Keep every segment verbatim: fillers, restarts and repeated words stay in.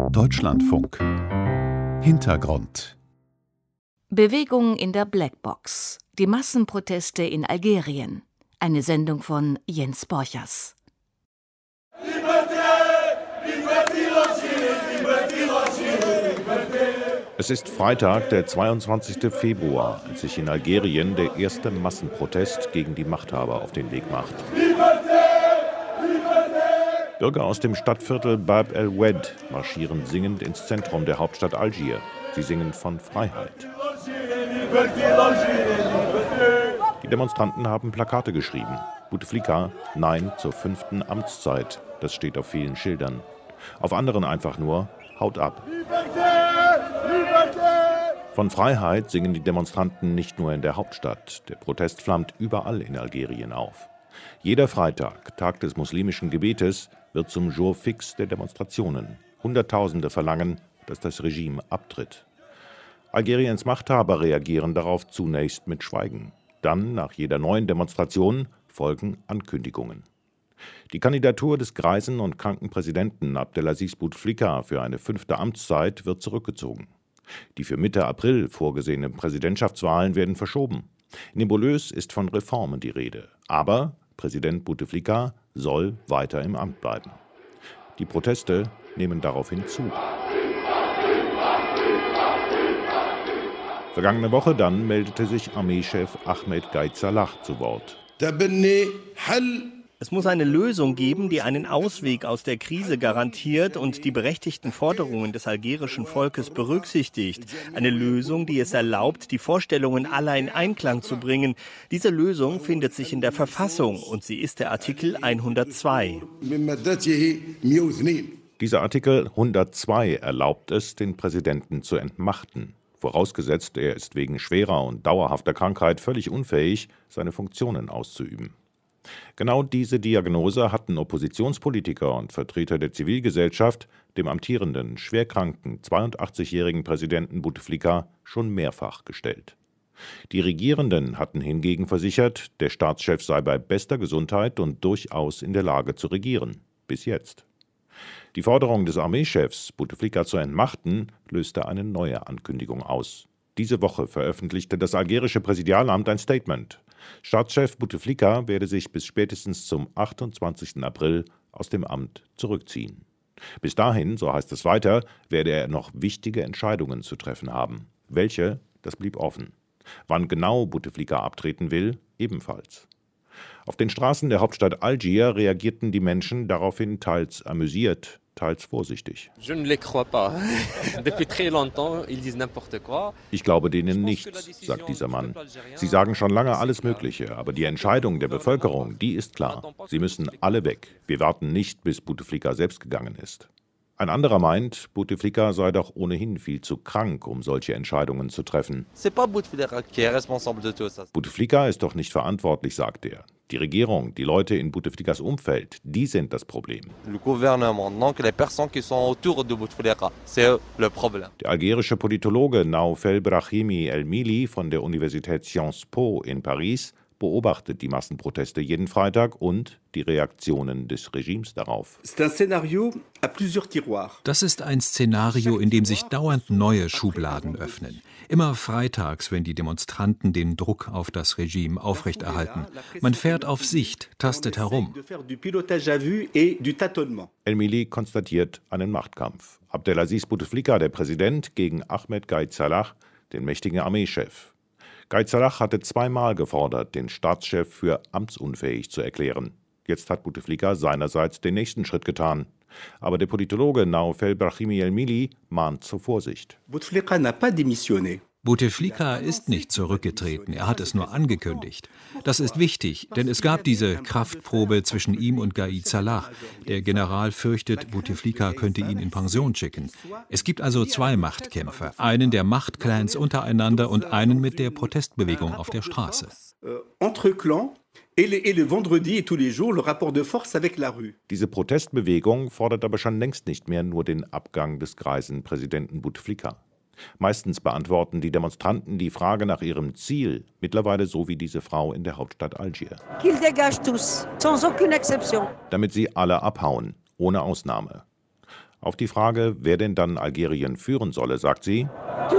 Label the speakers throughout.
Speaker 1: Deutschlandfunk. Hintergrund.
Speaker 2: Bewegung in der Blackbox. Die Massenproteste in Algerien. Eine Sendung von Jens Borchers.
Speaker 3: Es ist Freitag, der zweiundzwanzigste Februar, als sich in Algerien der erste Massenprotest gegen die Machthaber auf den Weg macht. Bürger aus dem Stadtviertel Bab el-Oued marschieren singend ins Zentrum der Hauptstadt Algier. Sie singen von Freiheit. Die Demonstranten haben Plakate geschrieben. Bouteflika, Nein zur fünften Amtszeit. Das steht auf vielen Schildern. Auf anderen einfach nur, haut ab. Von Freiheit singen die Demonstranten nicht nur in der Hauptstadt. Der Protest flammt überall in Algerien auf. Jeder Freitag, Tag des muslimischen Gebetes, wird zum Jour fix der Demonstrationen. Hunderttausende verlangen, dass das Regime abtritt. Algeriens Machthaber reagieren darauf zunächst mit Schweigen. Dann, nach jeder neuen Demonstration, folgen Ankündigungen. Die Kandidatur des greisen und kranken Präsidenten Abdelaziz Bouteflika für eine fünfte Amtszeit wird zurückgezogen. Die für Mitte April vorgesehenen Präsidentschaftswahlen werden verschoben. Nebulös ist von Reformen die Rede. Aber Präsident Bouteflika soll weiter im Amt bleiben. Die Proteste nehmen daraufhin zu. Vergangene Woche dann meldete sich Armeechef Ahmed Gaid Salah zu Wort.
Speaker 4: Es muss eine Lösung geben, die einen Ausweg aus der Krise garantiert und die berechtigten Forderungen des algerischen Volkes berücksichtigt. Eine Lösung, die es erlaubt, die Vorstellungen aller in Einklang zu bringen. Diese Lösung findet sich in der Verfassung und sie ist der Artikel hundertzwei.
Speaker 3: Dieser Artikel hundertzwei erlaubt es, den Präsidenten zu entmachten. Vorausgesetzt, er ist wegen schwerer und dauerhafter Krankheit völlig unfähig, seine Funktionen auszuüben. Genau diese Diagnose hatten Oppositionspolitiker und Vertreter der Zivilgesellschaft dem amtierenden, schwerkranken, zweiundachtzigjährigen Präsidenten Bouteflika schon mehrfach gestellt. Die Regierenden hatten hingegen versichert, der Staatschef sei bei bester Gesundheit und durchaus in der Lage zu regieren. Bis jetzt. Die Forderung des Armeechefs, Bouteflika zu entmachten, löste eine neue Ankündigung aus. Diese Woche veröffentlichte das algerische Präsidialamt ein Statement. Staatschef Bouteflika werde sich bis spätestens zum achtundzwanzigsten April aus dem Amt zurückziehen. Bis dahin, so heißt es weiter, werde er noch wichtige Entscheidungen zu treffen haben. Welche, das blieb offen. Wann genau Bouteflika abtreten will, ebenfalls. Auf den Straßen der Hauptstadt Algier reagierten die Menschen daraufhin teils amüsiert, teils vorsichtig. Ich glaube denen nichts, sagt dieser Mann. Sie sagen schon lange alles Mögliche, aber die Entscheidung der Bevölkerung, die ist klar. Sie müssen alle weg. Wir warten nicht, bis Bouteflika selbst gegangen ist. Ein anderer meint, Bouteflika sei doch ohnehin viel zu krank, um solche Entscheidungen zu treffen. Bouteflika ist doch nicht verantwortlich, sagt er. Die Regierung, die Leute in Bouteflikas Umfeld, die sind das Problem. Der algerische Politologe Naoufel Brahimi El-Mili von der Universität Sciences Po in Paris beobachtet die Massenproteste jeden Freitag und die Reaktionen des Regimes darauf.
Speaker 5: Das ist ein Szenario, in dem sich dauernd neue Schubladen öffnen. Immer freitags, wenn die Demonstranten den Druck auf das Regime aufrechterhalten. Man fährt auf Sicht, tastet herum.
Speaker 3: El-Mili konstatiert einen Machtkampf. Abdelaziz Bouteflika, der Präsident, gegen Ahmed Gaid Salah, den mächtigen Armeechef. Gaid Salah hatte zweimal gefordert, den Staatschef für amtsunfähig zu erklären. Jetzt hat Bouteflika seinerseits den nächsten Schritt getan. Aber der Politologe Naoufel Brahimi El-Mili mahnt zur Vorsicht.
Speaker 5: Bouteflika ist nicht zurückgetreten, er hat es nur angekündigt. Das ist wichtig, denn es gab diese Kraftprobe zwischen ihm und Gaid Salah. Der General fürchtet, Bouteflika könnte ihn in Pension schicken. Es gibt also zwei Machtkämpfe, einen der Machtclans untereinander und einen mit der Protestbewegung auf der Straße.
Speaker 3: Diese Protestbewegung fordert aber schon längst nicht mehr nur den Abgang des greisen Präsidenten Bouteflika. Meistens beantworten die Demonstranten die Frage nach ihrem Ziel, mittlerweile so wie diese Frau in der Hauptstadt Algier. Damit sie alle abhauen, ohne Ausnahme. Auf die Frage, wer denn dann Algerien führen solle, sagt sie: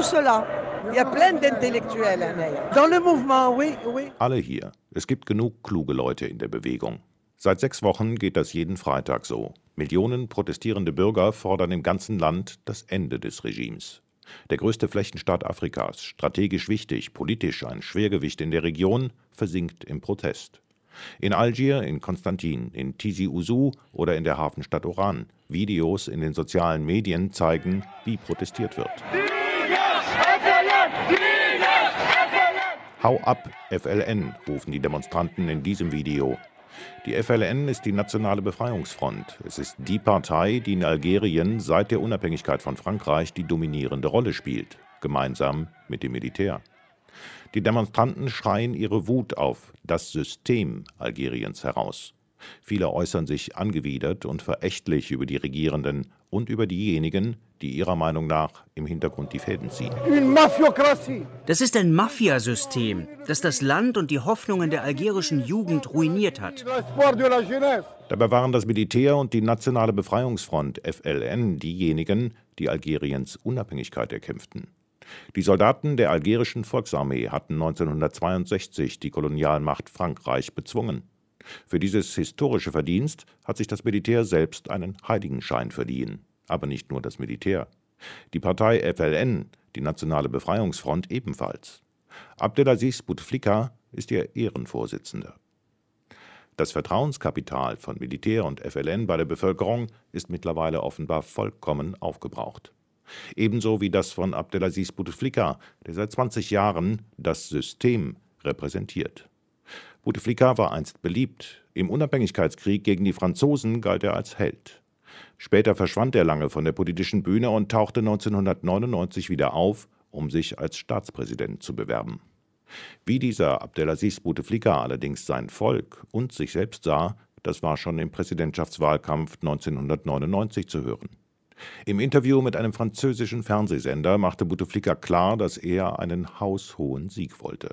Speaker 3: Alle hier. Es gibt genug kluge Leute in der Bewegung. Seit sechs Wochen geht das jeden Freitag so. Millionen protestierende Bürger fordern im ganzen Land das Ende des Regimes. Der größte Flächenstaat Afrikas, strategisch wichtig, politisch ein Schwergewicht in der Region, versinkt im Protest. In Algier, in Konstantin, in Tizi Ouzou oder in der Hafenstadt Oran. Videos in den sozialen Medien zeigen, wie protestiert wird. Hau ab, F L N, rufen die Demonstranten in diesem Video. Die F L N ist die Nationale Befreiungsfront. Es ist die Partei, die in Algerien seit der Unabhängigkeit von Frankreich die dominierende Rolle spielt, gemeinsam mit dem Militär. Die Demonstranten schreien ihre Wut auf das System Algeriens heraus. Viele äußern sich angewidert und verächtlich über die Regierenden und über diejenigen, die ihrer Meinung nach im Hintergrund die Fäden ziehen.
Speaker 6: Das ist ein Mafiasystem, das das Land und die Hoffnungen der algerischen Jugend ruiniert hat.
Speaker 3: Dabei waren das Militär und die Nationale Befreiungsfront F L N diejenigen, die Algeriens Unabhängigkeit erkämpften. Die Soldaten der algerischen Volksarmee hatten neunzehnhundertzweiundsechzig die Kolonialmacht Frankreich bezwungen. Für dieses historische Verdienst hat sich das Militär selbst einen Heiligenschein verliehen. Aber nicht nur das Militär. Die Partei F L N, die Nationale Befreiungsfront, ebenfalls. Abdelaziz Bouteflika ist ihr Ehrenvorsitzender. Das Vertrauenskapital von Militär und F L N bei der Bevölkerung ist mittlerweile offenbar vollkommen aufgebraucht. Ebenso wie das von Abdelaziz Bouteflika, der seit zwanzig Jahren das System repräsentiert. Bouteflika war einst beliebt. Im Unabhängigkeitskrieg gegen die Franzosen galt er als Held. Später verschwand er lange von der politischen Bühne und tauchte neunzehnhundertneunundneunzig wieder auf, um sich als Staatspräsident zu bewerben. Wie dieser Abdelaziz Bouteflika allerdings sein Volk und sich selbst sah, das war schon im Präsidentschaftswahlkampf neunzehnhundertneunundneunzig zu hören. Im Interview mit einem französischen Fernsehsender machte Bouteflika klar, dass er einen haushohen Sieg wollte.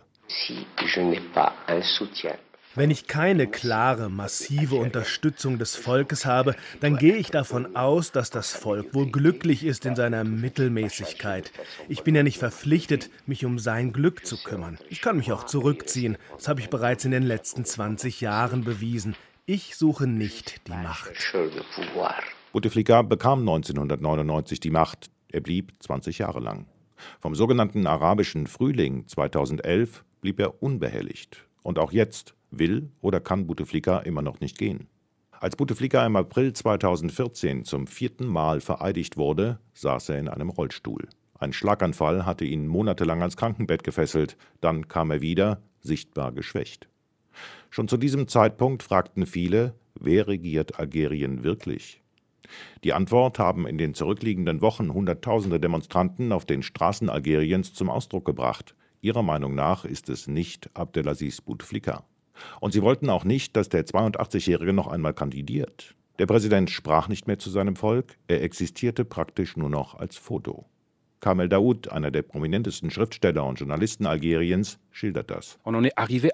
Speaker 7: Wenn ich keine klare, massive Unterstützung des Volkes habe, dann gehe ich davon aus, dass das Volk wohl glücklich ist in seiner Mittelmäßigkeit. Ich bin ja nicht verpflichtet, mich um sein Glück zu kümmern. Ich kann mich auch zurückziehen. Das habe ich bereits in den letzten zwanzig Jahren bewiesen. Ich suche nicht die Macht.
Speaker 3: Bouteflika bekam neunzehnhundertneunundneunzig die Macht. Er blieb zwanzig Jahre lang. Vom sogenannten arabischen Frühling zweitausendelf blieb er unbehelligt. Und auch jetzt will oder kann Bouteflika immer noch nicht gehen. Als Bouteflika im April zweitausendvierzehn zum vierten Mal vereidigt wurde, saß er in einem Rollstuhl. Ein Schlaganfall hatte ihn monatelang ans Krankenbett gefesselt. Dann kam er wieder, sichtbar geschwächt. Schon zu diesem Zeitpunkt fragten viele, wer regiert Algerien wirklich? Die Antwort haben in den zurückliegenden Wochen Hunderttausende Demonstranten auf den Straßen Algeriens zum Ausdruck gebracht. Ihrer Meinung nach ist es nicht Abdelaziz Bouteflika. Und sie wollten auch nicht, dass der zweiundachtzigjährige noch einmal kandidiert. Der Präsident sprach nicht mehr zu seinem Volk, er existierte praktisch nur noch als Foto. Kamel Daoud, einer der prominentesten Schriftsteller und Journalisten Algeriens, schildert das.
Speaker 5: Man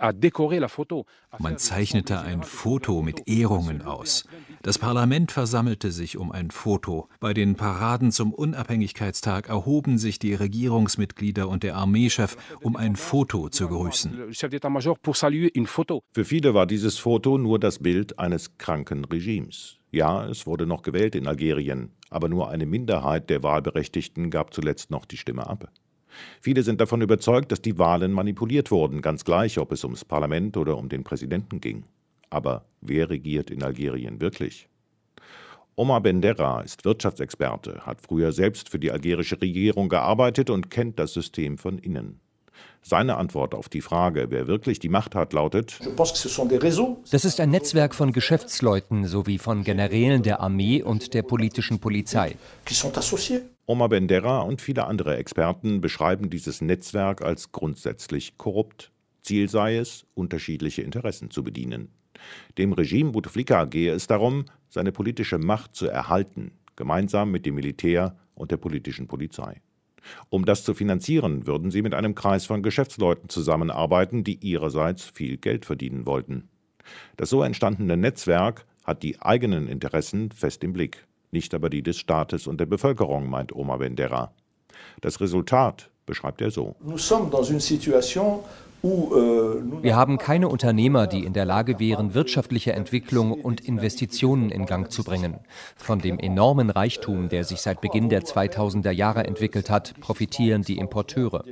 Speaker 5: zeichnete ein Foto mit Ehrungen aus. Das Parlament versammelte sich um ein Foto. Bei den Paraden zum Unabhängigkeitstag erhoben sich die Regierungsmitglieder und der Armeechef, um ein Foto zu grüßen.
Speaker 3: Für viele war dieses Foto nur das Bild eines kranken Regimes. Ja, es wurde noch gewählt in Algerien, aber nur eine Minderheit der Wahlberechtigten gab zuletzt noch die Stimme ab. Viele sind davon überzeugt, dass die Wahlen manipuliert wurden, ganz gleich, ob es ums Parlament oder um den Präsidenten ging. Aber wer regiert in Algerien wirklich? Omar Bendera ist Wirtschaftsexperte, hat früher selbst für die algerische Regierung gearbeitet und kennt das System von innen. Seine Antwort auf die Frage, wer wirklich die Macht hat, lautet:
Speaker 8: Das ist ein Netzwerk von Geschäftsleuten sowie von Generälen der Armee und der politischen Polizei.
Speaker 3: Omar Bendera und viele andere Experten beschreiben dieses Netzwerk als grundsätzlich korrupt. Ziel sei es, unterschiedliche Interessen zu bedienen. Dem Regime Bouteflika gehe es darum, seine politische Macht zu erhalten, gemeinsam mit dem Militär und der politischen Polizei. Um das zu finanzieren, würden sie mit einem Kreis von Geschäftsleuten zusammenarbeiten, die ihrerseits viel Geld verdienen wollten. Das so entstandene Netzwerk hat die eigenen Interessen fest im Blick. nicht aber die des Staates und der Bevölkerung, meint Omar Bendera. Das Resultat beschreibt er so.
Speaker 8: Wir haben keine Unternehmer, die in der Lage wären, wirtschaftliche Entwicklung und Investitionen in Gang zu bringen. Von dem enormen Reichtum, der sich seit Beginn der zweitausender Jahre entwickelt hat, profitieren die Importeure.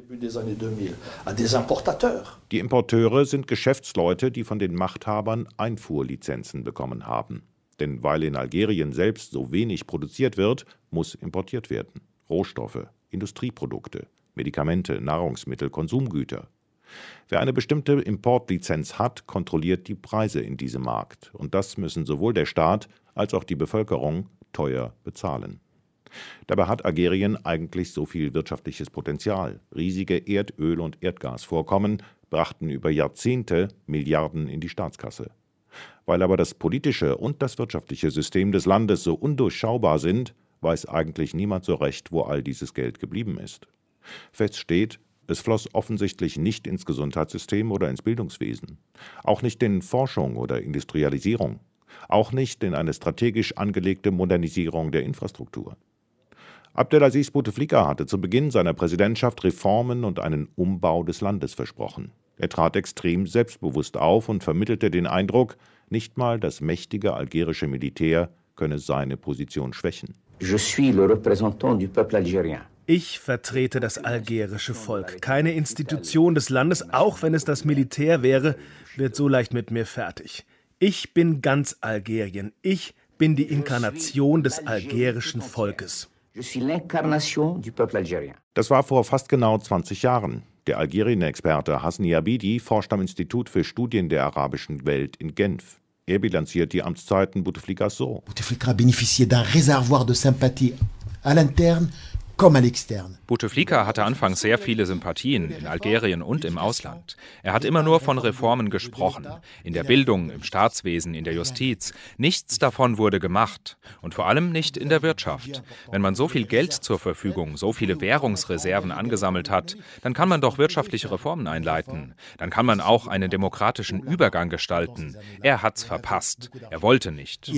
Speaker 3: Die Importeure sind Geschäftsleute, die von den Machthabern Einfuhrlizenzen bekommen haben. Denn weil in Algerien selbst so wenig produziert wird, muss importiert werden. Rohstoffe, Industrieprodukte, Medikamente, Nahrungsmittel, Konsumgüter. Wer eine bestimmte Importlizenz hat, kontrolliert die Preise in diesem Markt. Und das müssen sowohl der Staat als auch die Bevölkerung teuer bezahlen. Dabei hat Algerien eigentlich so viel wirtschaftliches Potenzial. Riesige Erdöl- und Erdgasvorkommen brachten über Jahrzehnte Milliarden in die Staatskasse. Weil aber das politische und das wirtschaftliche System des Landes so undurchschaubar sind, weiß eigentlich niemand so recht, wo all dieses Geld geblieben ist. Fest steht, es floss offensichtlich nicht ins Gesundheitssystem oder ins Bildungswesen, auch nicht in Forschung oder Industrialisierung, auch nicht in eine strategisch angelegte Modernisierung der Infrastruktur. Abdelaziz Bouteflika hatte zu Beginn seiner Präsidentschaft Reformen und einen Umbau des Landes versprochen. Er trat extrem selbstbewusst auf und vermittelte den Eindruck, nicht mal das mächtige algerische Militär könne seine Position schwächen.
Speaker 9: Je suis le représentant du peuple algérien.
Speaker 7: Ich vertrete das algerische Volk. Keine Institution des Landes, auch wenn es das Militär wäre, wird so leicht mit mir fertig. Ich bin ganz Algerien. Ich bin die Inkarnation des algerischen Volkes.
Speaker 3: Das war vor fast genau zwanzig Jahren. Der Algerien-Experte Hasni Abidi forscht am Institut für Studien der arabischen Welt in Genf. Er bilanziert die Amtszeiten Bouteflikas so.
Speaker 10: Bouteflika bénéficiait d'un réservoir de sympathie à l'interne.
Speaker 11: Bouteflika hatte anfangs sehr viele Sympathien in Algerien und im Ausland. Er hat immer nur von Reformen gesprochen. In der Bildung, im Staatswesen, in der Justiz. Nichts davon wurde gemacht. Und vor allem nicht in der Wirtschaft. Wenn man so viel Geld zur Verfügung, so viele Währungsreserven angesammelt hat, dann kann man doch wirtschaftliche Reformen einleiten. Dann kann man auch einen demokratischen Übergang gestalten. Er hat's verpasst. Er wollte nicht.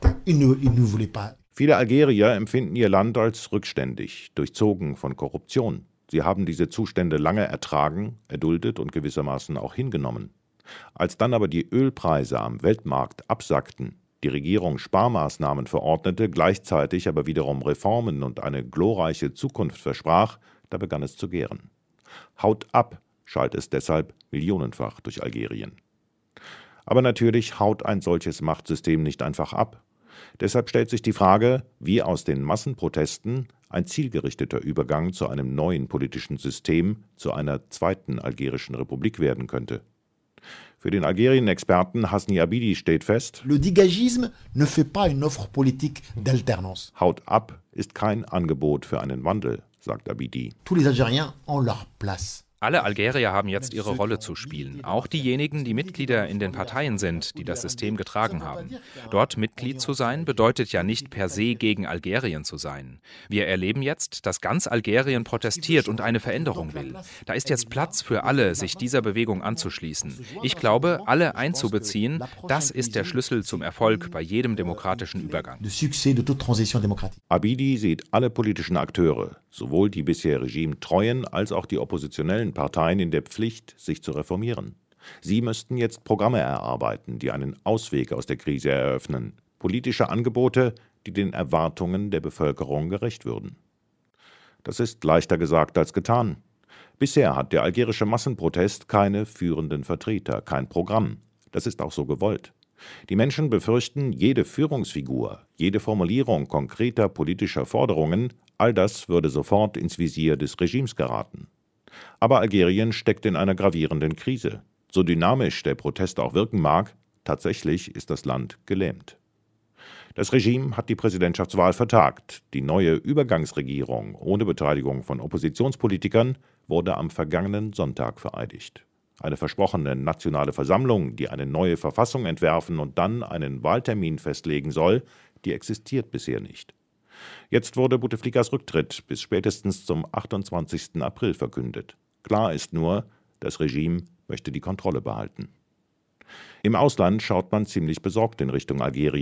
Speaker 3: Viele Algerier empfinden ihr Land als rückständig, durchzogen von Korruption. Sie haben diese Zustände lange ertragen, erduldet und gewissermaßen auch hingenommen. Als dann aber die Ölpreise am Weltmarkt absackten, die Regierung Sparmaßnahmen verordnete, gleichzeitig aber wiederum Reformen und eine glorreiche Zukunft versprach, da begann es zu gären. Haut ab, schallt es deshalb millionenfach durch Algerien. Aber natürlich haut ein solches Machtsystem nicht einfach ab. Deshalb stellt sich die Frage, wie aus den Massenprotesten ein zielgerichteter Übergang zu einem neuen politischen System, zu einer zweiten algerischen Republik werden könnte. Für den Algerien-Experten Hasni Abidi steht fest:
Speaker 10: Le dégagisme ne fait pas une offre politique d'alternance.
Speaker 3: Haut ab ist kein Angebot für einen Wandel, sagt Abidi.
Speaker 10: Tous les Algériens ont leur place.
Speaker 11: Alle Algerier haben jetzt ihre Rolle zu spielen, auch diejenigen, die Mitglieder in den Parteien sind, die das System getragen haben. Dort Mitglied zu sein, bedeutet ja nicht per se gegen Algerien zu sein. Wir erleben jetzt, dass ganz Algerien protestiert und eine Veränderung will. Da ist jetzt Platz für alle, sich dieser Bewegung anzuschließen. Ich glaube, alle einzubeziehen, das ist der Schlüssel zum Erfolg bei jedem demokratischen Übergang.
Speaker 3: Abidi sieht alle politischen Akteure, sowohl die bisher regimetreuen als auch die oppositionellen Parteien in der Pflicht, sich zu reformieren. Sie müssten jetzt Programme erarbeiten, die einen Ausweg aus der Krise eröffnen, politische Angebote, die den Erwartungen der Bevölkerung gerecht würden. Das ist leichter gesagt als getan. Bisher hat der algerische Massenprotest keine führenden Vertreter, kein Programm. Das ist auch so gewollt. Die Menschen befürchten, jede Führungsfigur, jede Formulierung konkreter politischer Forderungen, all das würde sofort ins Visier des Regimes geraten. Aber Algerien steckt in einer gravierenden Krise. So dynamisch der Protest auch wirken mag, tatsächlich ist das Land gelähmt. Das Regime hat die Präsidentschaftswahl vertagt. Die neue Übergangsregierung ohne Beteiligung von Oppositionspolitikern wurde am vergangenen Sonntag vereidigt. Eine versprochene nationale Versammlung, die eine neue Verfassung entwerfen und dann einen Wahltermin festlegen soll, die existiert bisher nicht. Jetzt wurde Bouteflikas Rücktritt bis spätestens zum achtundzwanzigsten April verkündet. Klar ist nur, das Regime möchte die Kontrolle behalten. Im Ausland schaut man ziemlich besorgt in Richtung Algerien.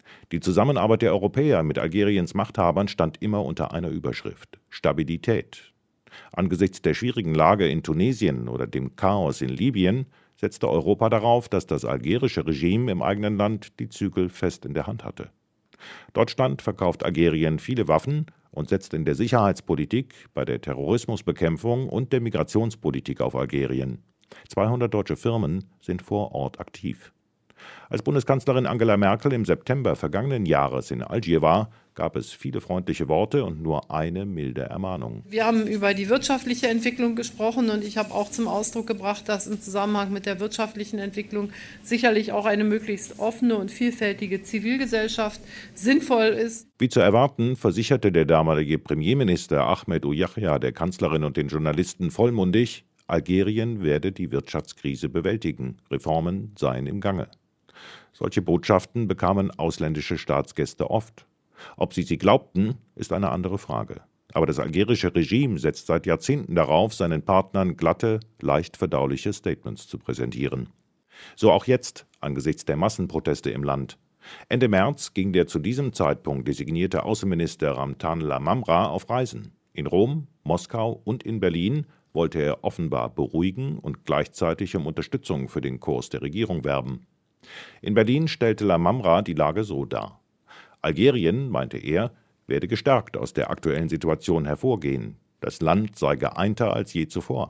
Speaker 3: Die Zusammenarbeit der Europäer mit Algeriens Machthabern stand immer unter einer Überschrift: Stabilität. Angesichts der schwierigen Lage in Tunesien oder dem Chaos in Libyen setzte Europa darauf, dass das algerische Regime im eigenen Land die Zügel fest in der Hand hatte. Deutschland verkauft Algerien viele Waffen und setzt in der Sicherheitspolitik, bei der Terrorismusbekämpfung und der Migrationspolitik auf Algerien. zweihundert deutsche Firmen sind vor Ort aktiv. Als Bundeskanzlerin Angela Merkel im September vergangenen Jahres in Algier war, gab es viele freundliche Worte und nur eine milde Ermahnung.
Speaker 12: Wir haben über die wirtschaftliche Entwicklung gesprochen und ich habe auch zum Ausdruck gebracht, dass im Zusammenhang mit der wirtschaftlichen Entwicklung sicherlich auch eine möglichst offene und vielfältige Zivilgesellschaft sinnvoll ist.
Speaker 3: Wie zu erwarten, versicherte der damalige Premierminister Ahmed Ouyahia der Kanzlerin und den Journalisten vollmundig, Algerien werde die Wirtschaftskrise bewältigen, Reformen seien im Gange. Solche Botschaften bekamen ausländische Staatsgäste oft. Ob sie sie glaubten, ist eine andere Frage. Aber das algerische Regime setzt seit Jahrzehnten darauf, seinen Partnern glatte, leicht verdauliche Statements zu präsentieren. So auch jetzt, angesichts der Massenproteste im Land. Ende März ging der zu diesem Zeitpunkt designierte Außenminister Ramtan Lamamra auf Reisen. In Rom, Moskau und in Berlin wollte er offenbar beruhigen und gleichzeitig um Unterstützung für den Kurs der Regierung werben. In Berlin stellte Lamamra die Lage so dar: Algerien, meinte er, werde gestärkt aus der aktuellen Situation hervorgehen. Das Land sei geeinter als je zuvor.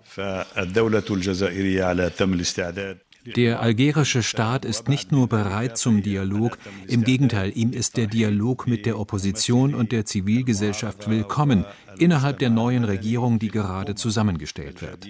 Speaker 5: Der algerische Staat ist nicht nur bereit zum Dialog, im Gegenteil, ihm ist der Dialog mit der Opposition und der Zivilgesellschaft willkommen, innerhalb der neuen Regierung, die gerade zusammengestellt wird.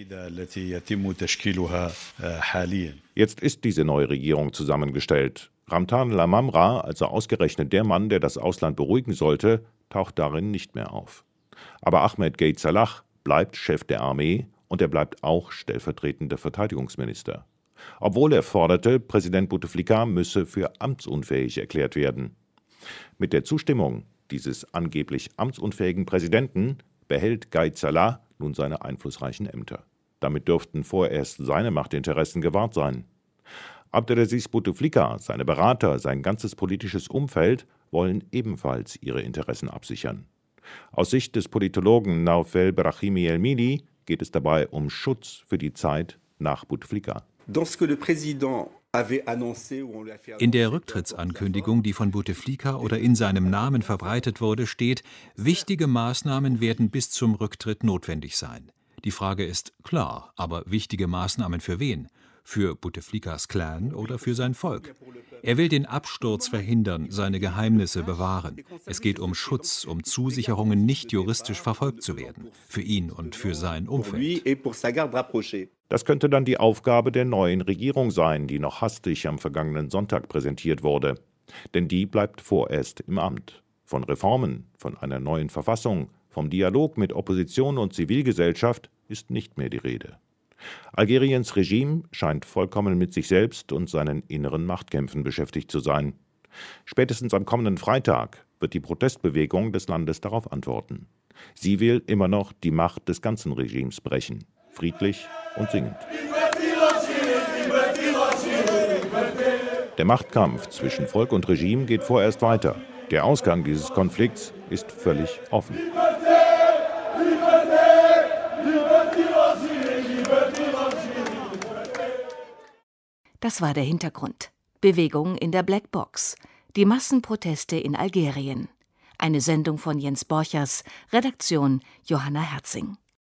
Speaker 3: Jetzt ist diese neue Regierung zusammengestellt. Ramtan Lamamra, also ausgerechnet der Mann, der das Ausland beruhigen sollte, taucht darin nicht mehr auf. Aber Ahmed Gaid Salah bleibt Chef der Armee und er bleibt auch stellvertretender Verteidigungsminister. Obwohl er forderte, Präsident Bouteflika müsse für amtsunfähig erklärt werden. Mit der Zustimmung dieses angeblich amtsunfähigen Präsidenten behält Gaid Salah nun seine einflussreichen Ämter. Damit dürften vorerst seine Machtinteressen gewahrt sein. Abdelaziz Bouteflika, seine Berater, sein ganzes politisches Umfeld wollen ebenfalls ihre Interessen absichern. Aus Sicht des Politologen Naufel Brahimi El-Mili geht es dabei um Schutz für die Zeit nach Bouteflika.
Speaker 5: In der Rücktrittsankündigung, die von Bouteflika oder in seinem Namen verbreitet wurde, steht, wichtige Maßnahmen werden bis zum Rücktritt notwendig sein. Die Frage ist klar, aber wichtige Maßnahmen für wen? Für Bouteflikas Clan oder für sein Volk? Er will den Absturz verhindern, seine Geheimnisse bewahren. Es geht um Schutz, um Zusicherungen, nicht juristisch verfolgt zu werden. Für ihn und für sein Umfeld.
Speaker 3: Das könnte dann die Aufgabe der neuen Regierung sein, die noch hastig am vergangenen Sonntag präsentiert wurde. Denn die bleibt vorerst im Amt. Von Reformen, von einer neuen Verfassung, vom Dialog mit Opposition und Zivilgesellschaft ist nicht mehr die Rede. Algeriens Regime scheint vollkommen mit sich selbst und seinen inneren Machtkämpfen beschäftigt zu sein. Spätestens am kommenden Freitag wird die Protestbewegung des Landes darauf antworten. Sie will immer noch die Macht des ganzen Regimes brechen, friedlich und singend. Der Machtkampf zwischen Volk und Regime geht vorerst weiter. Der Ausgang dieses Konflikts ist völlig offen.
Speaker 2: Das war der Hintergrund. Bewegung in der Blackbox. Die Massenproteste in Algerien. Eine Sendung von Jens Borchers, Redaktion Johanna Herzing.